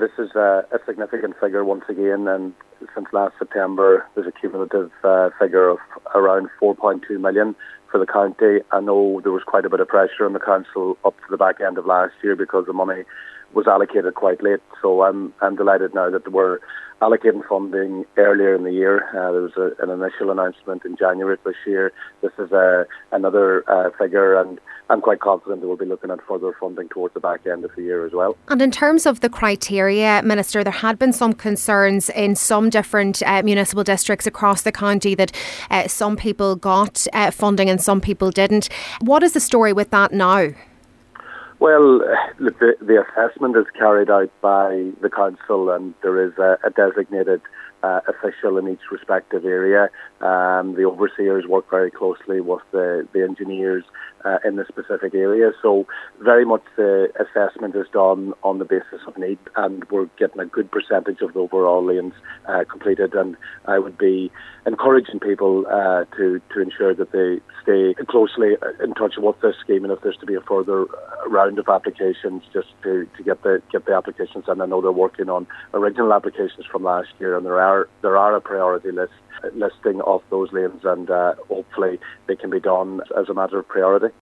this is a significant figure once again, and since last September there's a cumulative figure of around 4.2 million for the county. I know there was quite a bit of pressure on the council up to the back end of last year because the money was allocated quite late, so I'm delighted now that we're allocating funding earlier in the year. There was an initial announcement in January this year. This is another figure, and I'm quite confident that we'll be looking at further funding towards the back end of the year as well. And in terms of the criteria, Minister, there had been some concerns in some different municipal districts across the county that some people got funding and some people didn't. What is the story with that now? Well, look, the assessment is carried out by the council, and there is a designated official in each respective area. The overseers work very closely with the engineers in the specific area. So very much the assessment is done on the basis of need, and we're getting a good percentage of the overall lanes completed. And I would be encouraging people to ensure that they stay closely in touch with this scheme, and if there's to be a further round of applications, just to get the applications. And I know they're working on original applications from last year, and there are a priority listing of those lanes, and hopefully they can be done as a matter of priority.